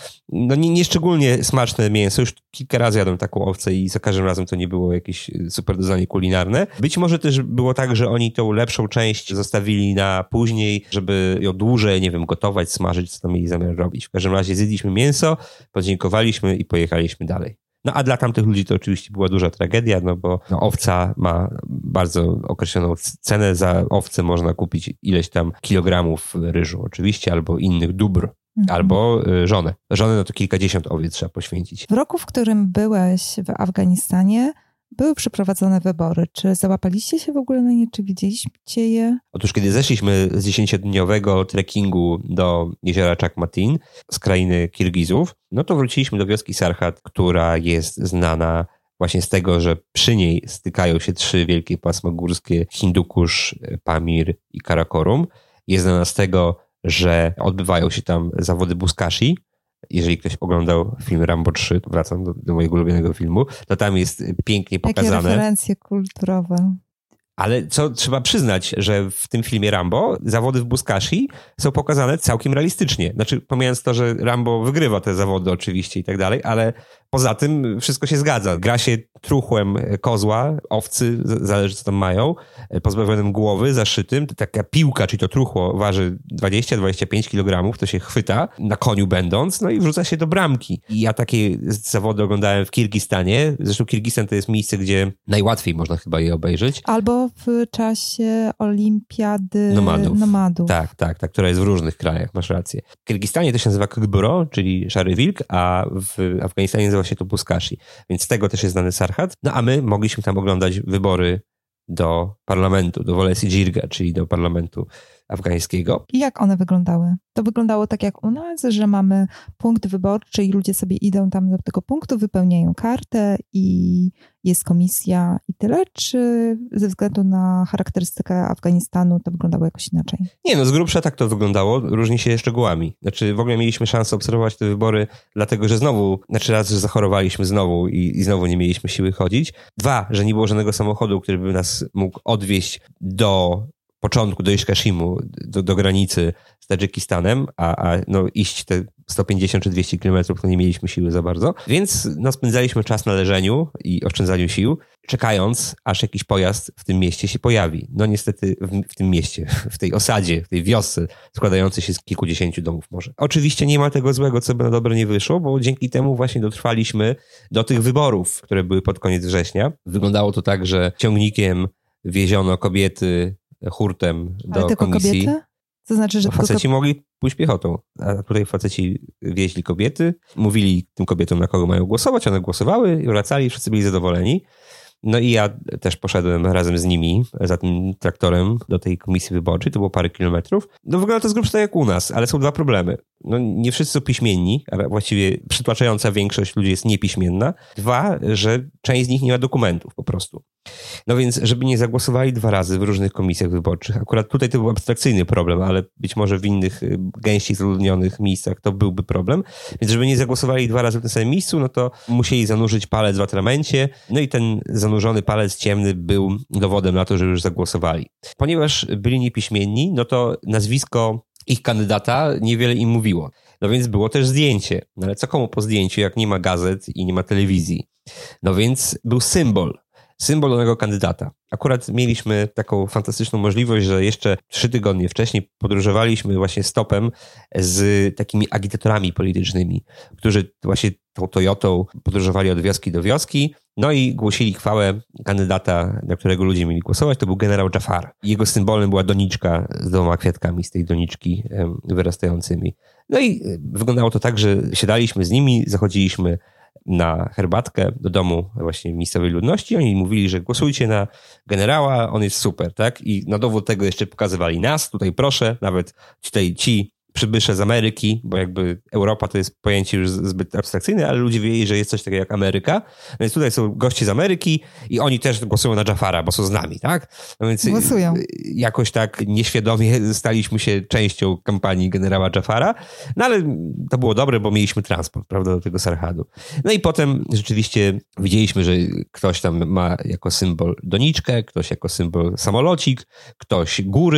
Speaker 4: no nie, nie szczególnie smaczne mięso. Już kilka razy jadłem taką owcę i za każdym razem to nie było jakieś super doznanie kulinarne. Być może też było tak, że oni tą lepszą część zostawili na później, żeby ją dłużej, nie wiem, gotować, smażyć, co tam mieli zamiar robić. W każdym razie zjedliśmy mięso, podziękowaliśmy i pojechaliśmy dalej. No a dla tamtych ludzi to oczywiście była duża tragedia, no bo no, owca ma bardzo określoną cenę. Za owcę można kupić ileś tam kilogramów ryżu oczywiście, albo innych dóbr, mhm. albo y, żonę. Żonę no to kilkadziesiąt owiec trzeba poświęcić.
Speaker 3: W roku, w którym byłeś w Afganistanie, były przeprowadzone wybory. Czy załapaliście się w ogóle na nie? Czy widzieliście je?
Speaker 4: Otóż kiedy zeszliśmy z dziesięciodniowego trekkingu do jeziora Chakmatin z krainy Kirgizów, no to wróciliśmy do wioski Sarhat, która jest znana właśnie z tego, że przy niej stykają się trzy wielkie pasma górskie: Hindukusz, Pamir i Karakorum. Jest znana z tego, że odbywają się tam zawody buskashi. Jeżeli ktoś oglądał film Rambo trzy, to wracam do, do mojego ulubionego filmu, to tam jest pięknie pokazane.
Speaker 3: Jakie referencje kulturowe.
Speaker 4: Ale co trzeba przyznać, że w tym filmie Rambo zawody w buskashi są pokazane całkiem realistycznie. Znaczy, pomijając to, że Rambo wygrywa te zawody oczywiście i tak dalej, ale poza tym wszystko się zgadza. Gra się truchłem kozła, owcy, zależy co tam mają, pozbawionym głowy, zaszytym. Taka piłka, czyli to truchło, waży dwadzieścia do dwudziestu pięciu kilogramów, to się chwyta, na koniu będąc, no i wrzuca się do bramki. I ja takie zawody oglądałem w Kirgistanie. Zresztą Kirgistan to jest miejsce, gdzie najłatwiej można chyba je obejrzeć.
Speaker 3: Albo w czasie olimpiady
Speaker 4: nomadów.
Speaker 3: nomadów.
Speaker 4: Tak, tak, tak, która jest w różnych krajach, masz rację. W Kirgistanie to się nazywa Kgburo, czyli Szary Wilk, a w Afganistanie nazywa się to buskashi, więc z tego też jest znany Sarhat. No a my mogliśmy tam oglądać wybory do parlamentu, do Wolesi Jirga, czyli do parlamentu afgańskiego.
Speaker 3: I jak one wyglądały? To wyglądało tak jak u nas, że mamy punkt wyborczy i ludzie sobie idą tam do tego punktu, wypełniają kartę i jest komisja i tyle? Czy ze względu na charakterystykę Afganistanu to wyglądało jakoś inaczej?
Speaker 4: Nie, no z grubsza tak to wyglądało, różni się szczegółami. Znaczy w ogóle mieliśmy szansę obserwować te wybory, dlatego że znowu, znaczy raz, że zachorowaliśmy znowu i, i znowu nie mieliśmy siły chodzić. Dwa, że nie było żadnego samochodu, który by nas mógł odwieźć do początku, do Iszkashimu, do, do granicy z Tadżykistanem, a, a no, iść te sto pięćdziesiąt czy dwieście kilometrów to nie mieliśmy siły za bardzo. Więc no, spędzaliśmy czas na leżeniu i oszczędzaniu sił, czekając, aż jakiś pojazd w tym mieście się pojawi. No niestety w, w tym mieście, w tej osadzie, w tej wiosce składającej się z kilkudziesięciu domów może. Oczywiście nie ma tego złego, co by na dobre nie wyszło, bo dzięki temu właśnie dotrwaliśmy do tych wyborów, które były pod koniec września. Wyglądało to tak, że ciągnikiem wieziono kobiety hurtem do
Speaker 3: Ale tylko
Speaker 4: komisji.
Speaker 3: Kobiety? To znaczy, że
Speaker 4: no, faceci
Speaker 3: tylko...
Speaker 4: mogli pójść piechotą, a tutaj faceci wieźli kobiety, mówili tym kobietom, na kogo mają głosować, one głosowały i wracali, wszyscy byli zadowoleni. No i ja też poszedłem razem z nimi za tym traktorem do tej komisji wyborczej, to było parę kilometrów. No wygląda to z grubsza tak jak u nas, ale są dwa problemy. No nie wszyscy są piśmienni, a właściwie przytłaczająca większość ludzi jest niepiśmienna. Dwa, że część z nich nie ma dokumentów po prostu. No więc, żeby nie zagłosowali dwa razy w różnych komisjach wyborczych, akurat tutaj to był abstrakcyjny problem, ale być może w innych gęściej zaludnionych miejscach to byłby problem. Więc żeby nie zagłosowali dwa razy w tym samym miejscu, no to musieli zanurzyć palec w atramencie, no i ten zanurzony palec ciemny był dowodem na to, że już zagłosowali. Ponieważ byli niepiśmienni, no to nazwisko ich kandydata niewiele im mówiło. No więc było też zdjęcie. No ale co komu po zdjęciu, jak nie ma gazet i nie ma telewizji? No więc był symbol. Symbol danego kandydata. Akurat mieliśmy taką fantastyczną możliwość, że jeszcze trzy tygodnie wcześniej podróżowaliśmy właśnie stopem z takimi agitatorami politycznymi, którzy właśnie tą Toyotą podróżowali od wioski do wioski, no i głosili chwałę kandydata, na którego ludzie mieli głosować. To był generał Jafar. Jego symbolem była doniczka z dwoma kwiatkami z tej doniczki wyrastającymi. No i wyglądało to tak, że siadaliśmy z nimi, zachodziliśmy na herbatkę do domu właśnie miejscowej ludności. Oni mówili, że głosujcie na generała, on jest super, tak? I na dowód tego jeszcze pokazywali nas, tutaj proszę, nawet tutaj ci przybysze z Ameryki, bo jakby Europa to jest pojęcie już zbyt abstrakcyjne, ale ludzie wiedzieli, że jest coś takiego jak Ameryka. Więc tutaj są goście z Ameryki i oni też głosują na Jafara, bo są z nami, tak? No więc
Speaker 3: głosują.
Speaker 4: Jakoś tak nieświadomie staliśmy się częścią kampanii generała Jafara, no ale to było dobre, bo mieliśmy transport, prawda, do tego Sarhadu. No i potem rzeczywiście widzieliśmy, że ktoś tam ma jako symbol doniczkę, ktoś jako symbol samolocik, ktoś góry,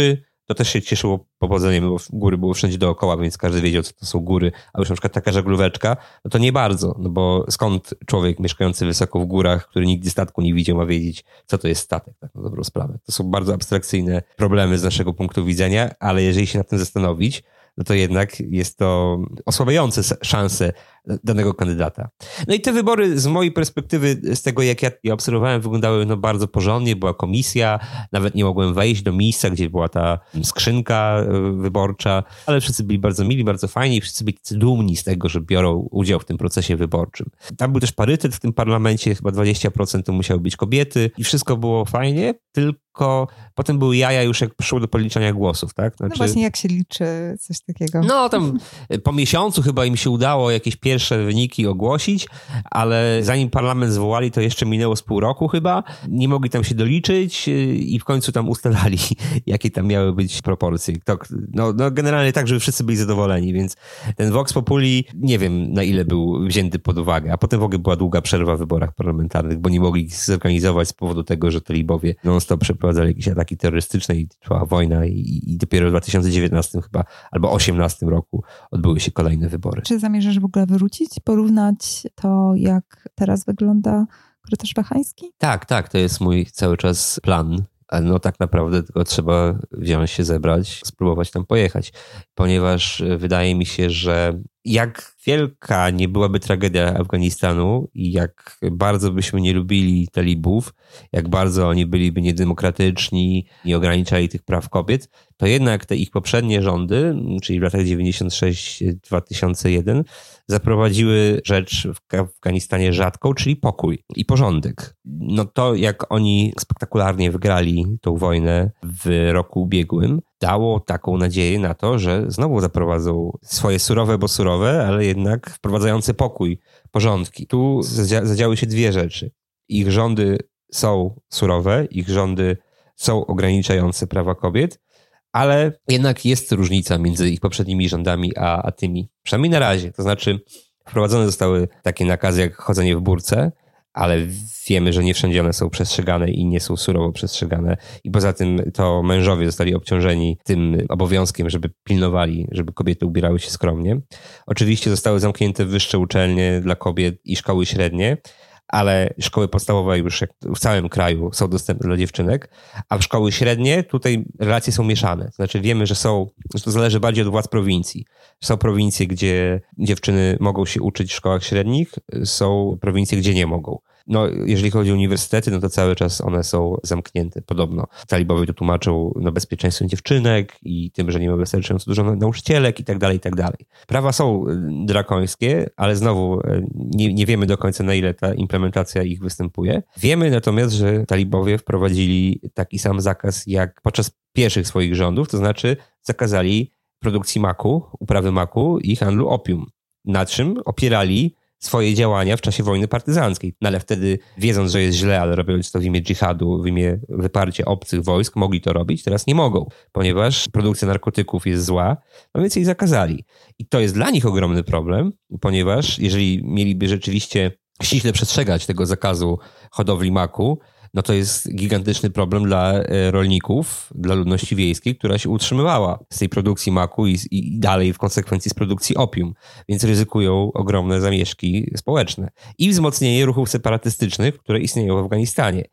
Speaker 4: To też się cieszyło powodzeniem, bo góry były wszędzie dookoła, więc każdy wiedział, co to są góry. A już na przykład taka żaglóweczka, no to nie bardzo, no bo skąd człowiek mieszkający wysoko w górach, który nigdy statku nie widział, ma wiedzieć, co to jest statek, tak na dobrą sprawę. To są bardzo abstrakcyjne problemy z naszego punktu widzenia, ale jeżeli się nad tym zastanowić, no to jednak jest to osłabiające szanse danego kandydata. No i te wybory z mojej perspektywy, z tego jak ja je obserwowałem, wyglądały no bardzo porządnie, była komisja, nawet nie mogłem wejść do miejsca, gdzie była ta skrzynka wyborcza, ale wszyscy byli bardzo mili, bardzo fajni i wszyscy byli dumni z tego, że biorą udział w tym procesie wyborczym. Tam był też parytet w tym parlamencie, chyba dwadzieścia procent to musiały być kobiety i wszystko było fajnie, tylko potem były jaja już jak przyszło do policzania głosów, tak? Znaczy,
Speaker 3: no właśnie jak się liczy coś takiego?
Speaker 4: No tam po miesiącu chyba im się udało jakieś pierwsze wyniki ogłosić, ale zanim parlament zwołali, to jeszcze minęło z pół roku chyba. Nie mogli tam się doliczyć i w końcu tam ustalali, jakie tam miały być proporcje. To, no, no generalnie tak, żeby wszyscy byli zadowoleni, więc ten Vox Populi nie wiem na ile był wzięty pod uwagę, a potem w ogóle była długa przerwa w wyborach parlamentarnych, bo nie mogli zorganizować z powodu tego, że talibowie non-stop przeprowadzali jakieś ataki terrorystyczne i trwała wojna i, i dopiero w dwa tysiące dziewiętnastym chyba albo osiemnastym roku odbyły się kolejne wybory.
Speaker 3: Czy zamierzasz w ogóle wrócić, porównać to, jak teraz wygląda korytarz wahański?
Speaker 4: Tak, tak, to jest mój cały czas plan. No tak naprawdę tylko trzeba wziąć się, zebrać, spróbować tam pojechać, ponieważ wydaje mi się, że jak wielka nie byłaby tragedia Afganistanu i jak bardzo byśmy nie lubili talibów, jak bardzo oni byliby niedemokratyczni, nie ograniczali tych praw kobiet, to jednak te ich poprzednie rządy, czyli w latach dziewięćdziesiąt sześć do dwa tysiące jeden, zaprowadziły rzecz w Afganistanie rzadką, czyli pokój i porządek. No to jak oni spektakularnie wygrali tą wojnę w roku ubiegłym, dało taką nadzieję na to, że znowu zaprowadzą swoje surowe, bo surowe, ale jednak wprowadzające pokój, porządki. Tu zadziały się dwie rzeczy. Ich rządy są surowe, ich rządy są ograniczające prawa kobiet, ale jednak jest różnica między ich poprzednimi rządami a, a tymi. Przynajmniej na razie. To znaczy wprowadzone zostały takie nakazy jak chodzenie w burce, ale wiemy, że nie wszędzie one są przestrzegane i nie są surowo przestrzegane. I poza tym to mężowie zostali obciążeni tym obowiązkiem, żeby pilnowali, żeby kobiety ubierały się skromnie. Oczywiście zostały zamknięte wyższe uczelnie dla kobiet i szkoły średnie, ale szkoły podstawowe już w całym kraju są dostępne dla dziewczynek, a w szkoły średnie tutaj relacje są mieszane. Znaczy wiemy, że są, że to zależy bardziej od władz prowincji. Są prowincje, gdzie dziewczyny mogą się uczyć w szkołach średnich, są prowincje, gdzie nie mogą. No, jeżeli chodzi o uniwersytety, no to cały czas one są zamknięte, podobno. Talibowie to tłumaczą no, bezpieczeństwem dziewczynek i tym, że nie ma wystarczająco dużo nauczycielek i tak dalej, i tak dalej. Prawa są drakońskie, ale znowu nie, nie wiemy do końca, na ile ta implementacja ich występuje. Wiemy natomiast, że talibowie wprowadzili taki sam zakaz jak podczas pierwszych swoich rządów, to znaczy zakazali produkcji maku, uprawy maku i handlu opium, na czym opierali swoje działania w czasie wojny partyzanckiej. No ale wtedy, wiedząc, że jest źle, ale robiąc to w imię dżihadu, w imię wyparcia obcych wojsk, mogli to robić, teraz nie mogą, ponieważ produkcja narkotyków jest zła, no więc jej zakazali. I to jest dla nich ogromny problem, ponieważ jeżeli mieliby rzeczywiście ściśle przestrzegać tego zakazu hodowli maku, no to jest gigantyczny problem dla rolników, dla ludności wiejskiej, która się utrzymywała z tej produkcji maku i, i dalej w konsekwencji z produkcji opium, więc ryzykują ogromne zamieszki społeczne i wzmocnienie ruchów separatystycznych, które istnieją w Afganistanie.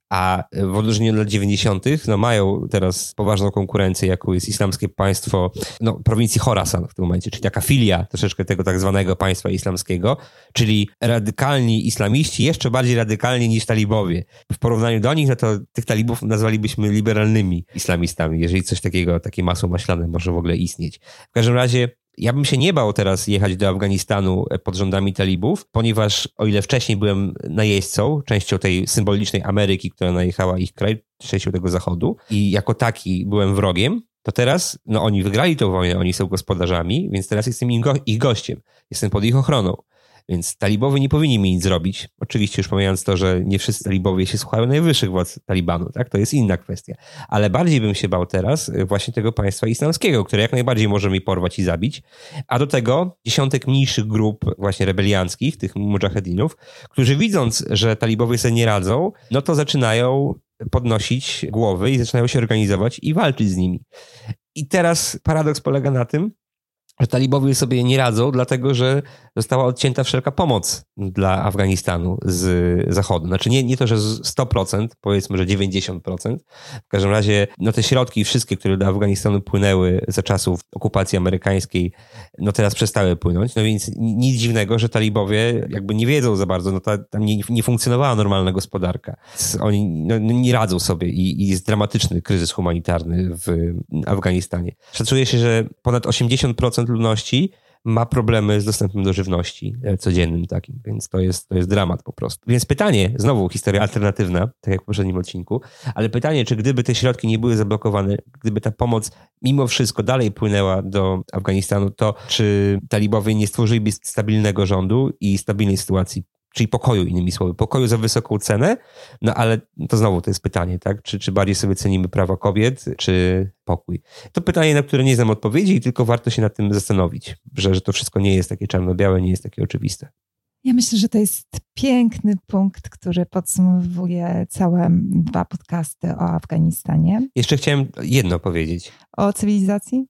Speaker 4: A w odróżnieniu od lat dziewięćdziesiątych no mają teraz poważną konkurencję, jaką jest islamskie państwo, no prowincji Chorasan w tym momencie, czyli taka filia troszeczkę tego tak zwanego państwa islamskiego, czyli radykalni islamiści, jeszcze bardziej radykalni niż talibowie. W porównaniu do nich, no to tych talibów nazwalibyśmy liberalnymi islamistami, jeżeli coś takiego, takie masło maślane może w ogóle istnieć. W każdym razie ja bym się nie bał teraz jechać do Afganistanu pod rządami talibów, ponieważ o ile wcześniej byłem najeźdźcą, częścią tej symbolicznej Ameryki, która najechała ich kraj, częścią tego Zachodu i jako taki byłem wrogiem, to teraz no oni wygrali tę wojnę, oni są gospodarzami, więc teraz jestem im go- ich gościem, jestem pod ich ochroną. Więc talibowie nie powinni mi nic zrobić. Oczywiście już pomijając to, że nie wszyscy talibowie się słuchają najwyższych władz Talibanu, tak? To jest inna kwestia. Ale bardziej bym się bał teraz właśnie tego państwa islamskiego, które jak najbardziej może mi porwać i zabić. A do tego dziesiątek mniejszych grup właśnie rebelianckich, tych mujahedinów, którzy widząc, że talibowie sobie nie radzą, no to zaczynają podnosić głowy i zaczynają się organizować i walczyć z nimi. I teraz paradoks polega na tym, że talibowie sobie nie radzą, dlatego że została odcięta wszelka pomoc dla Afganistanu z Zachodu. Znaczy nie, nie to, że sto procent, powiedzmy, że dziewięćdziesiąt procent. W każdym razie no te środki wszystkie, które do Afganistanu płynęły za czasów okupacji amerykańskiej, no teraz przestały płynąć. No więc nic dziwnego, że talibowie jakby nie wiedzą za bardzo, no ta, tam nie, nie funkcjonowała normalna gospodarka. Oni no, nie radzą sobie i, i jest dramatyczny kryzys humanitarny w Afganistanie. Szacuje się, że ponad osiemdziesiąt procent ludności ma problemy z dostępem do żywności codziennym takim, więc to jest, to jest dramat po prostu. Więc pytanie, znowu historia alternatywna, tak jak w poprzednim odcinku, ale pytanie, czy gdyby te środki nie były zablokowane, gdyby ta pomoc mimo wszystko dalej płynęła do Afganistanu, to czy talibowie nie stworzyliby stabilnego rządu i stabilnej sytuacji, czyli pokoju, innymi słowy, pokoju za wysoką cenę, no ale to znowu to jest pytanie, tak? Czy, czy bardziej sobie cenimy prawa kobiet, czy pokój? To pytanie, na które nie znam odpowiedzi i tylko warto się nad tym zastanowić, że, że to wszystko nie jest takie czarno-białe, nie jest takie oczywiste.
Speaker 3: Ja myślę, że to jest piękny punkt, który podsumowuje całe dwa podcasty o Afganistanie.
Speaker 4: Jeszcze chciałem jedno powiedzieć.
Speaker 3: O cywilizacji?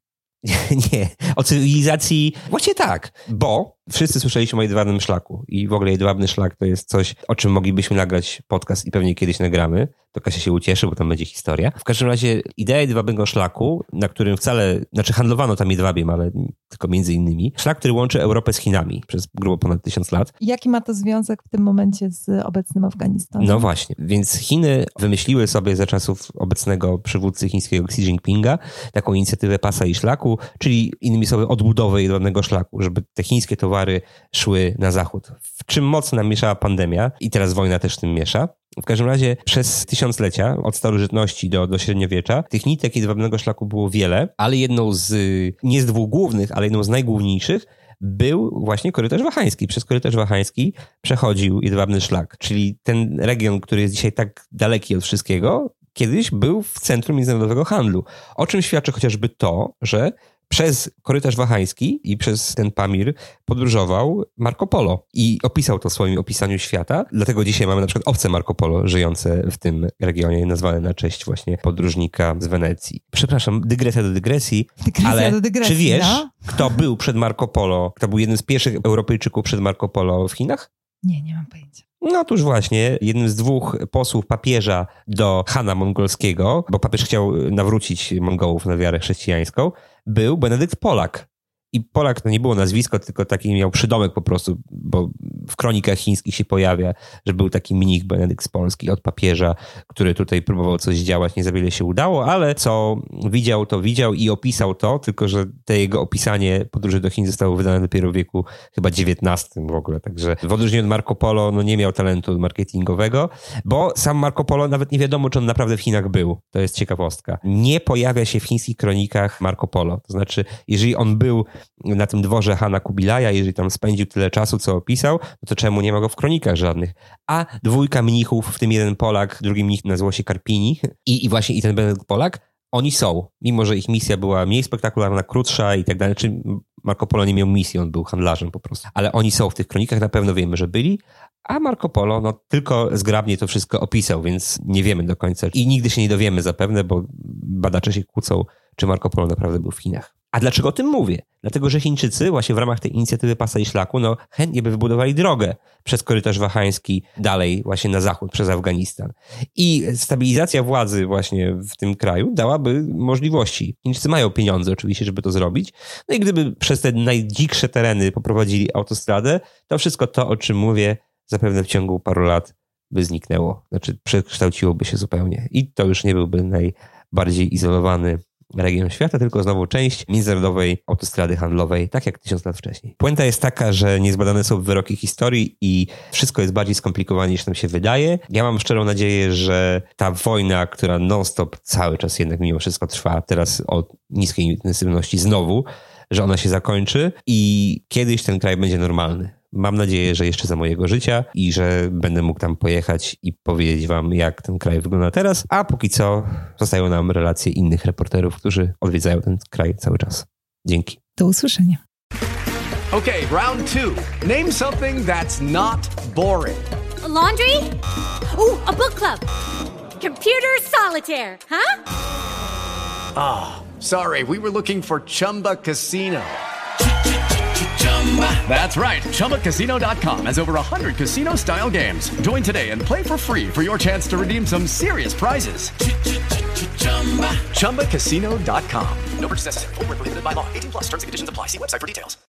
Speaker 4: Nie, o cywilizacji właśnie tak, bo wszyscy słyszeliśmy o jedwabnym szlaku i w ogóle jedwabny szlak to jest coś, o czym moglibyśmy nagrać podcast i pewnie kiedyś nagramy. To Kasia się ucieszy, bo tam będzie historia. W każdym razie idea jedwabnego szlaku, na którym wcale, znaczy handlowano tam jedwabiem, ale tylko między innymi. Szlak, który łączy Europę z Chinami przez grubo ponad tysiąc lat.
Speaker 3: Jaki ma to związek w tym momencie z obecnym Afganistanem?
Speaker 4: No właśnie, więc Chiny wymyśliły sobie za czasów obecnego przywódcy chińskiego Xi Jinpinga taką inicjatywę pasa i szlaku, czyli innymi słowy odbudowę jedwabnego szlaku, żeby te chińskie towary szły na zachód. W czym mocno nam mieszała pandemia i teraz wojna też w tym miesza. W każdym razie przez tysiąclecia, od starożytności do, do średniowiecza, tych nitek jedwabnego szlaku było wiele, ale jedną z, nie z dwóch głównych, ale jedną z najgłówniejszych był właśnie korytarz wahański. Przez korytarz wahański przechodził jedwabny szlak, czyli ten region, który jest dzisiaj tak daleki od wszystkiego, kiedyś był w centrum międzynarodowego handlu. O czym świadczy chociażby to, że przez korytarz wahański i przez ten Pamir podróżował Marco Polo i opisał to w swoim opisaniu świata. Dlatego dzisiaj mamy na przykład owce Marco Polo żyjące w tym regionie, nazwane na cześć właśnie podróżnika z Wenecji. Przepraszam, dygresja do dygresji,
Speaker 3: dygresja
Speaker 4: ale
Speaker 3: do dygresji,
Speaker 4: czy wiesz,
Speaker 3: no?
Speaker 4: kto był przed Marco Polo, kto był jednym z pierwszych Europejczyków przed Marco Polo w Chinach?
Speaker 3: Nie, nie mam pojęcia.
Speaker 4: No otóż właśnie, jednym z dwóch posłów papieża do Hana Mongolskiego, bo papież chciał nawrócić Mongołów na wiarę chrześcijańską, był Benedykt Polak. I Polak to nie było nazwisko, tylko taki miał przydomek po prostu, bo w kronikach chińskich się pojawia, że był taki mnich Benedykt z Polski od papieża, który tutaj próbował coś działać, nie za wiele się udało, ale co widział, to widział i opisał to, tylko że te jego opisanie podróży do Chin zostało wydane dopiero w wieku chyba dziewiętnastym w ogóle, także w odróżnieniu od Marco Polo no nie miał talentu marketingowego, bo sam Marco Polo nawet nie wiadomo, czy on naprawdę w Chinach był. To jest ciekawostka. Nie pojawia się w chińskich kronikach Marco Polo, to znaczy jeżeli on był na tym dworze Hana Kubilaja, jeżeli tam spędził tyle czasu, co opisał, no to czemu nie ma go w kronikach żadnych? A dwójka mnichów, w tym jeden Polak, drugi mnich nazywał się Karpini i, i właśnie i ten Benedykt Polak, oni są, mimo że ich misja była mniej spektakularna, krótsza i tak dalej, czy Marco Polo nie miał misji, on był handlarzem po prostu, ale oni są w tych kronikach, na pewno wiemy, że byli, a Marco Polo no tylko zgrabnie to wszystko opisał, więc nie wiemy do końca i nigdy się nie dowiemy zapewne, bo badacze się kłócą, czy Marco Polo naprawdę był w Chinach. A dlaczego o tym mówię? Dlatego, że Chińczycy właśnie w ramach tej inicjatywy pasa i szlaku no chętnie by wybudowali drogę przez korytarz wahański dalej właśnie na zachód, przez Afganistan. I stabilizacja władzy właśnie w tym kraju dałaby możliwości. Chińczycy mają pieniądze oczywiście, żeby to zrobić. No i gdyby przez te najdziksze tereny poprowadzili autostradę, to wszystko to, o czym mówię, zapewne w ciągu paru lat by zniknęło. Znaczy przekształciłoby się zupełnie. I to już nie byłby najbardziej izolowany region świata, tylko znowu część międzynarodowej autostrady handlowej, tak jak tysiąc lat wcześniej. Puenta jest taka, że niezbadane są wyroki historii i wszystko jest bardziej skomplikowane niż nam się wydaje. Ja mam szczerą nadzieję, że ta wojna, która non-stop cały czas jednak mimo wszystko trwa, teraz o niskiej intensywności znowu, że ona się zakończy i kiedyś ten kraj będzie normalny. Mam nadzieję, że jeszcze za mojego życia i że będę mógł tam pojechać i powiedzieć wam, jak ten kraj wygląda teraz, a póki co zostają nam relacje innych reporterów, którzy odwiedzają ten kraj cały czas. Dzięki.
Speaker 3: Do usłyszenia.
Speaker 1: Okay, round two. Name something that's not boring.
Speaker 2: A laundry? Ooh, a book club. Computer solitaire, huh?
Speaker 1: Ah, oh, sorry, we were looking for Chumba Casino. That's right. Chumba Casino dot com has over one hundred casino-style games. Join today and play for free for your chance to redeem some serious prizes. Chumba Casino dot com. No purchase necessary. Void where prohibited by law. eighteen plus terms and conditions apply. See website for details.